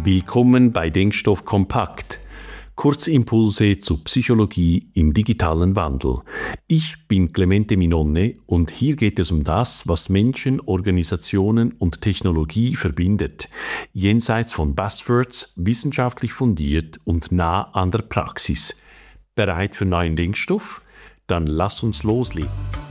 Willkommen bei Denkstoff Kompakt. Kurzimpulse zu Psychologie im digitalen Wandel. Ich bin Clemente Minonne und hier geht es um das, was Menschen, Organisationen und Technologie verbindet. Jenseits von Buzzwords, wissenschaftlich fundiert und nah an der Praxis. Bereit für neuen Denkstoff? Dann lass uns loslegen.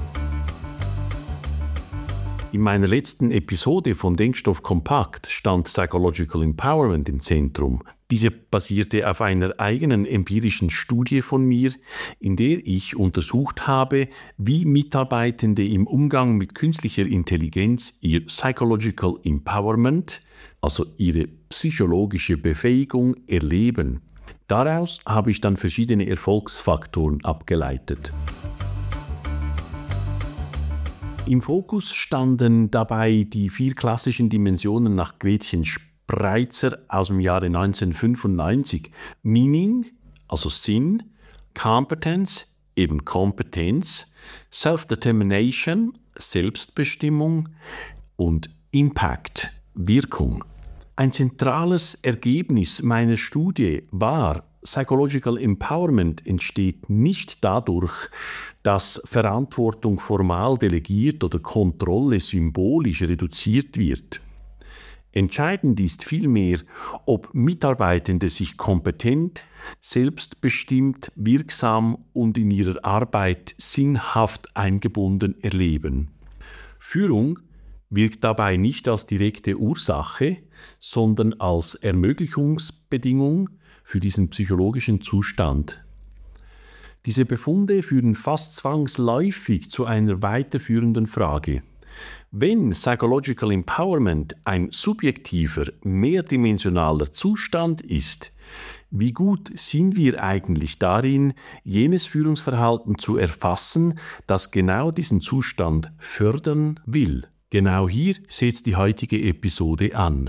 In meiner letzten Episode von Denkstoff Kompakt stand Psychological Empowerment im Zentrum. Diese basierte auf einer eigenen empirischen Studie von mir, in der ich untersucht habe, wie Mitarbeitende im Umgang mit künstlicher Intelligenz ihr Psychological Empowerment, also ihre psychologische Befähigung, erleben. Daraus habe ich dann verschiedene Erfolgsfaktoren abgeleitet. Im Fokus standen dabei die 4 klassischen Dimensionen nach Gretchen Spreitzer aus dem Jahre 1995. Meaning, also Sinn, Competence, eben Kompetenz, Self-Determination, Selbstbestimmung und Impact, Wirkung. Ein zentrales Ergebnis meiner Studie war, Psychological Empowerment entsteht nicht dadurch, dass Verantwortung formal delegiert oder Kontrolle symbolisch reduziert wird. Entscheidend ist vielmehr, ob Mitarbeitende sich kompetent, selbstbestimmt, wirksam und in ihrer Arbeit sinnhaft eingebunden erleben. Führung wirkt dabei nicht als direkte Ursache, sondern als Ermöglichungsbedingung für diesen psychologischen Zustand. Diese Befunde führen fast zwangsläufig zu einer weiterführenden Frage. Wenn Psychological Empowerment ein subjektiver, mehrdimensionaler Zustand ist, wie gut sind wir eigentlich darin, jenes Führungsverhalten zu erfassen, das genau diesen Zustand fördern will? Genau hier setzt die heutige Episode an.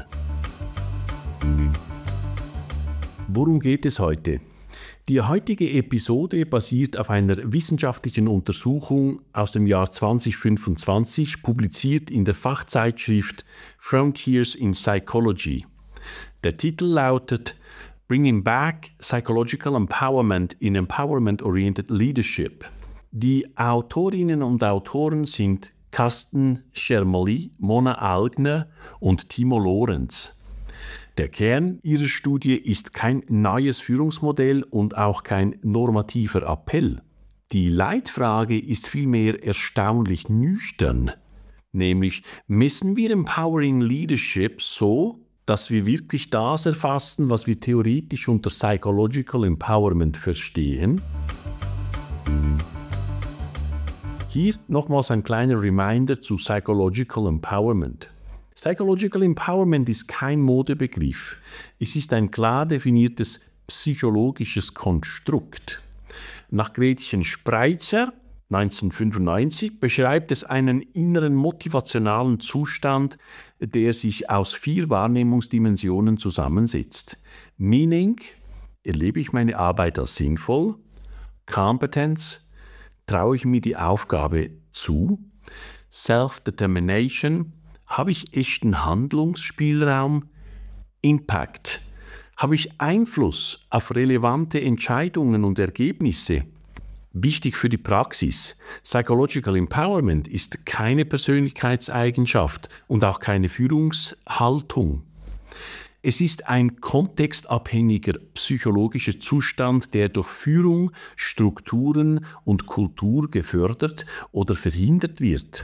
Worum geht es heute? Die heutige Episode basiert auf einer wissenschaftlichen Untersuchung aus dem Jahr 2025, publiziert in der Fachzeitschrift Frontiers in Psychology. Der Titel lautet Bringing Back Psychological Empowerment in Empowerment-Oriented Leadership. Die Autorinnen und Autoren sind Carsten Schermerli, Mona Algner und Timo Lorenz. Der Kern ihrer Studie ist kein neues Führungsmodell und auch kein normativer Appell. Die Leitfrage ist vielmehr erstaunlich nüchtern, nämlich messen wir Empowering Leadership so, dass wir wirklich das erfassen, was wir theoretisch unter Psychological Empowerment verstehen? Hier nochmals ein kleiner Reminder zu Psychological Empowerment. Psychological Empowerment ist kein Modebegriff. Es ist ein klar definiertes psychologisches Konstrukt. Nach Gretchen Spreitzer 1995 beschreibt es einen inneren motivationalen Zustand, der sich aus 4 Wahrnehmungsdimensionen zusammensetzt. Meaning, erlebe ich meine Arbeit als sinnvoll? Competence, traue ich mir die Aufgabe zu? Self-Determination, habe ich echten Handlungsspielraum? Impact. Habe ich Einfluss auf relevante Entscheidungen und Ergebnisse? Wichtig für die Praxis. Psychological Empowerment ist keine Persönlichkeitseigenschaft und auch keine Führungshaltung. Es ist ein kontextabhängiger psychologischer Zustand, der durch Führung, Strukturen und Kultur gefördert oder verhindert wird.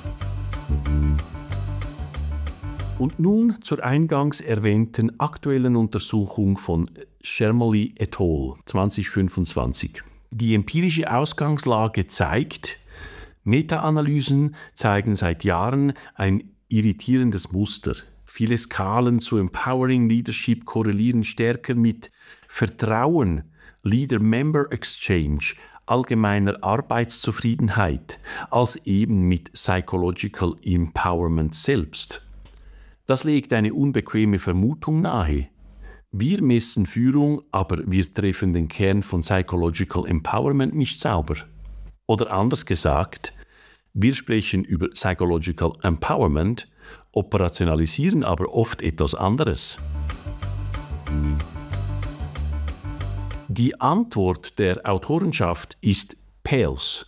Und nun zur eingangs erwähnten aktuellen Untersuchung von Schermerli et al. 2025. Die empirische Ausgangslage zeigt, Meta-Analysen zeigen seit Jahren ein irritierendes Muster. Viele Skalen zu Empowering Leadership korrelieren stärker mit Vertrauen, Leader-Member Exchange, allgemeiner Arbeitszufriedenheit, als eben mit Psychological Empowerment selbst. Das legt eine unbequeme Vermutung nahe. Wir messen Führung, aber wir treffen den Kern von Psychological Empowerment nicht sauber. Oder anders gesagt, wir sprechen über Psychological Empowerment, operationalisieren aber oft etwas anderes. Die Antwort der Autorenschaft ist PELS.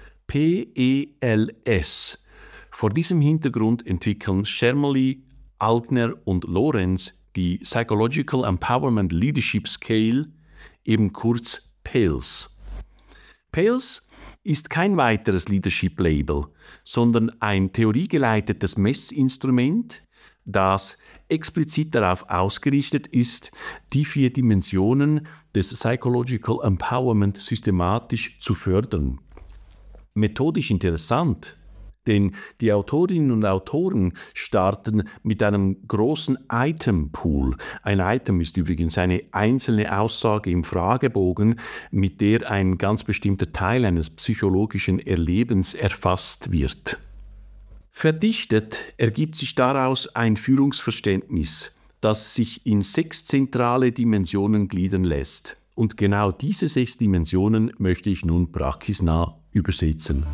P-E-L-S. Vor diesem Hintergrund entwickeln Schermerly, Altner und Lorenz die Psychological Empowerment Leadership Scale, eben kurz PELS. PELS ist kein weiteres Leadership-Label, sondern ein theoriegeleitetes Messinstrument, das explizit darauf ausgerichtet ist, die 4 Dimensionen des Psychological Empowerment systematisch zu fördern. Methodisch interessant, denn die Autorinnen und Autoren starten mit einem großen Item-Pool. Ein Item ist übrigens eine einzelne Aussage im Fragebogen, mit der ein ganz bestimmter Teil eines psychologischen Erlebens erfasst wird. Verdichtet ergibt sich daraus ein Führungsverständnis, das sich in 6 zentrale Dimensionen gliedern lässt. Und genau diese 6 Dimensionen möchte ich nun praxisnah übersetzen.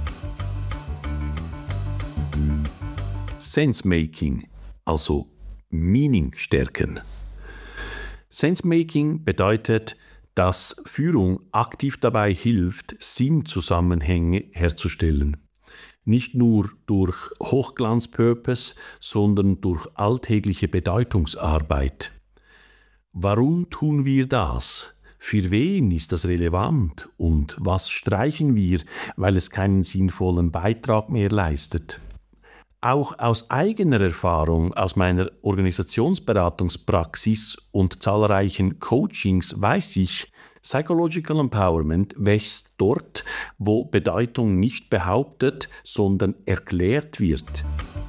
Sense-Making, also Meaning stärken. Sense-Making bedeutet, dass Führung aktiv dabei hilft, Sinnzusammenhänge herzustellen. Nicht nur durch Hochglanz-Purpose, sondern durch alltägliche Bedeutungsarbeit. Warum tun wir das? Für wen ist das relevant? Und was streichen wir, weil es keinen sinnvollen Beitrag mehr leistet? Auch aus eigener Erfahrung, aus meiner Organisationsberatungspraxis und zahlreichen Coachings weiß ich, Psychological Empowerment wächst dort, wo Bedeutung nicht behauptet, sondern erklärt wird.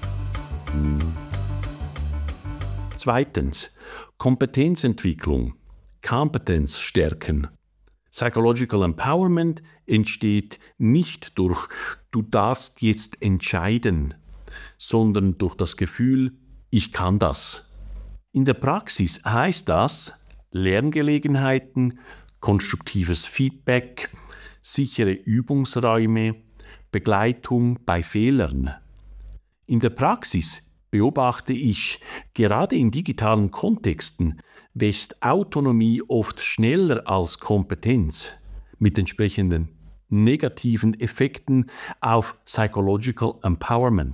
Zweitens, Kompetenzentwicklung, Kompetenz stärken. Psychological Empowerment entsteht nicht durch „du darfst jetzt entscheiden", sondern durch das Gefühl, ich kann das. In der Praxis heißt das Lerngelegenheiten, konstruktives Feedback, sichere Übungsräume, Begleitung bei Fehlern. In der Praxis beobachte ich, gerade in digitalen Kontexten wächst Autonomie oft schneller als Kompetenz, mit entsprechenden negativen Effekten auf Psychological Empowerment.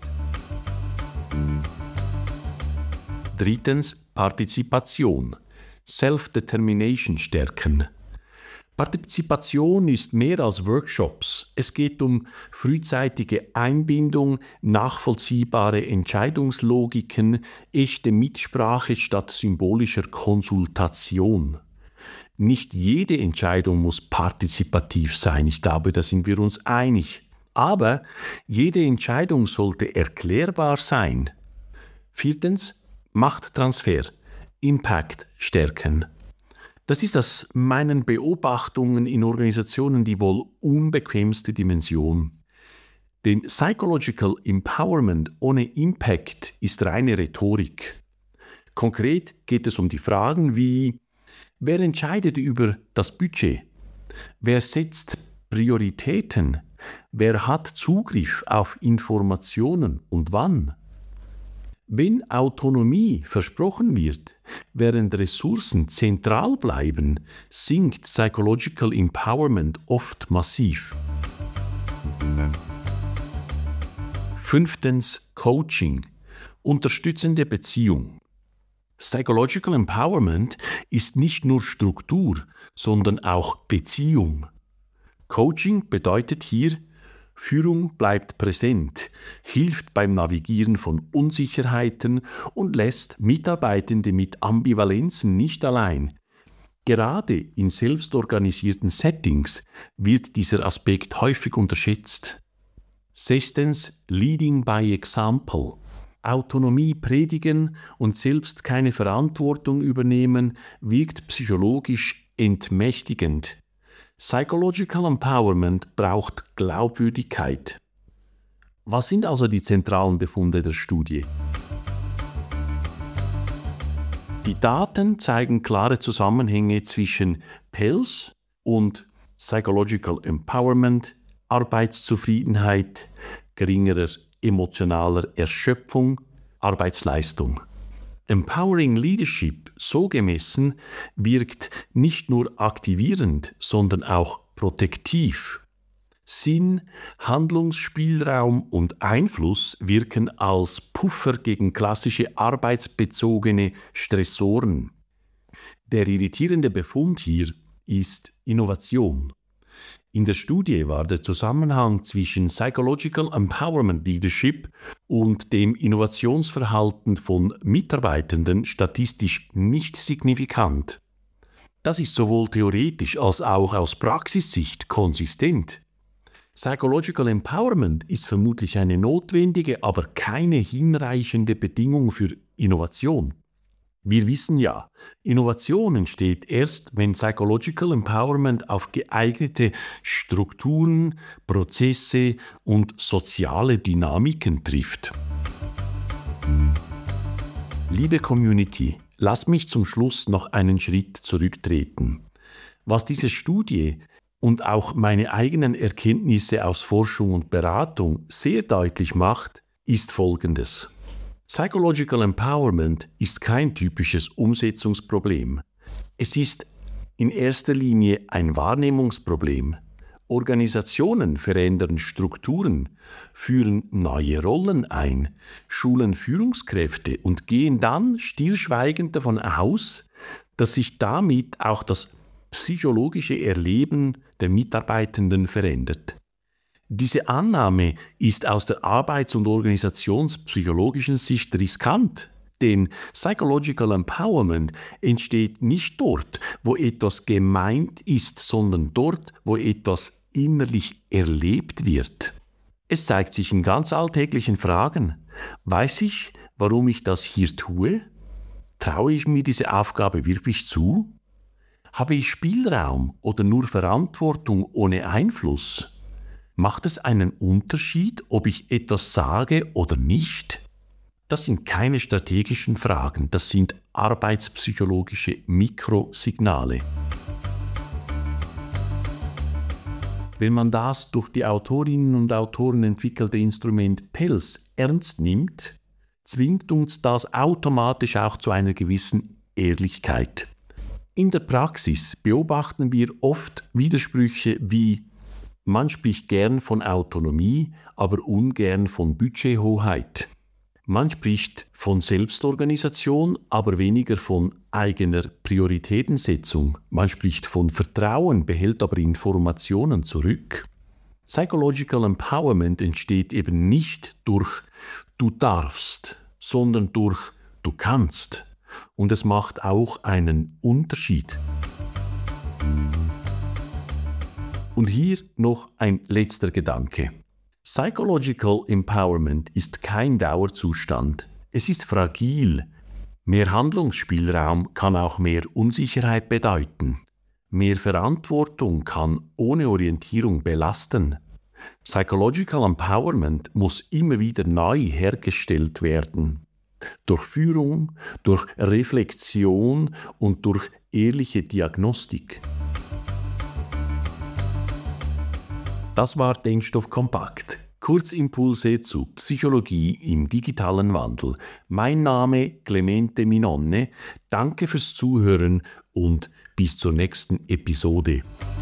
Drittens, Partizipation, Self-Determination stärken. Partizipation ist mehr als Workshops. Es geht um frühzeitige Einbindung, nachvollziehbare Entscheidungslogiken, echte Mitsprache statt symbolischer Konsultation. Nicht jede Entscheidung muss partizipativ sein, ich glaube, da sind wir uns einig. Aber jede Entscheidung sollte erklärbar sein. Viertens, Machttransfer, Impact stärken. Das ist aus meinen Beobachtungen in Organisationen die wohl unbequemste Dimension. Denn Psychological Empowerment ohne Impact ist reine Rhetorik. Konkret geht es um die Fragen wie: Wer entscheidet über das Budget? Wer setzt Prioritäten? Wer hat Zugriff auf Informationen und wann? Wenn Autonomie versprochen wird, während Ressourcen zentral bleiben, sinkt Psychological Empowerment oft massiv. Fünftens, Coaching, unterstützende Beziehung. Psychological Empowerment ist nicht nur Struktur, sondern auch Beziehung. Coaching bedeutet hier, Führung bleibt präsent, hilft beim Navigieren von Unsicherheiten und lässt Mitarbeitende mit Ambivalenzen nicht allein. Gerade in selbstorganisierten Settings wird dieser Aspekt häufig unterschätzt. Sechstens, Leading by Example. Autonomie predigen und selbst keine Verantwortung übernehmen, wirkt psychologisch entmächtigend. Psychological Empowerment braucht Glaubwürdigkeit. Was sind also die zentralen Befunde der Studie? Die Daten zeigen klare Zusammenhänge zwischen PELS und Psychological Empowerment, Arbeitszufriedenheit, geringerer emotionaler Erschöpfung, Arbeitsleistung. Empowering Leadership, so gemessen, wirkt nicht nur aktivierend, sondern auch protektiv. Sinn, Handlungsspielraum und Einfluss wirken als Puffer gegen klassische arbeitsbezogene Stressoren. Der irritierende Befund hier ist Innovation. In der Studie war der Zusammenhang zwischen Psychological Empowerment Leadership und dem Innovationsverhalten von Mitarbeitenden statistisch nicht signifikant. Das ist sowohl theoretisch als auch aus Praxissicht konsistent. Psychological Empowerment ist vermutlich eine notwendige, aber keine hinreichende Bedingung für Innovation. Wir wissen ja, Innovation entsteht erst, wenn Psychological Empowerment auf geeignete Strukturen, Prozesse und soziale Dynamiken trifft. Liebe Community, lasst mich zum Schluss noch einen Schritt zurücktreten. Was diese Studie und auch meine eigenen Erkenntnisse aus Forschung und Beratung sehr deutlich macht, ist Folgendes. Psychological Empowerment ist kein typisches Umsetzungsproblem. Es ist in erster Linie ein Wahrnehmungsproblem. Organisationen verändern Strukturen, führen neue Rollen ein, schulen Führungskräfte und gehen dann stillschweigend davon aus, dass sich damit auch das psychologische Erleben der Mitarbeitenden verändert. Diese Annahme ist aus der arbeits- und organisationspsychologischen Sicht riskant, denn Psychological Empowerment entsteht nicht dort, wo etwas gemeint ist, sondern dort, wo etwas innerlich erlebt wird. Es zeigt sich in ganz alltäglichen Fragen. Weiß ich, warum ich das hier tue? Traue ich mir diese Aufgabe wirklich zu? Habe ich Spielraum oder nur Verantwortung ohne Einfluss? Macht es einen Unterschied, ob ich etwas sage oder nicht? Das sind keine strategischen Fragen, das sind arbeitspsychologische Mikrosignale. Wenn man das durch die Autorinnen und Autoren entwickelte Instrument PELS ernst nimmt, zwingt uns das automatisch auch zu einer gewissen Ehrlichkeit. In der Praxis beobachten wir oft Widersprüche wie: Man spricht gern von Autonomie, aber ungern von Budgethoheit. Man spricht von Selbstorganisation, aber weniger von eigener Prioritätensetzung. Man spricht von Vertrauen, behält aber Informationen zurück. Psychological Empowerment entsteht eben nicht durch „du darfst", sondern durch „du kannst". Und es macht auch einen Unterschied. Und hier noch ein letzter Gedanke. Psychological Empowerment ist kein Dauerzustand. Es ist fragil. Mehr Handlungsspielraum kann auch mehr Unsicherheit bedeuten. Mehr Verantwortung kann ohne Orientierung belasten. Psychological Empowerment muss immer wieder neu hergestellt werden. Durch Führung, durch Reflexion und durch ehrliche Diagnostik. Das war Denkstoff kompakt. Kurzimpulse zu Psychologie im digitalen Wandel. Mein Name Clemente Minonne. Danke fürs Zuhören und bis zur nächsten Episode.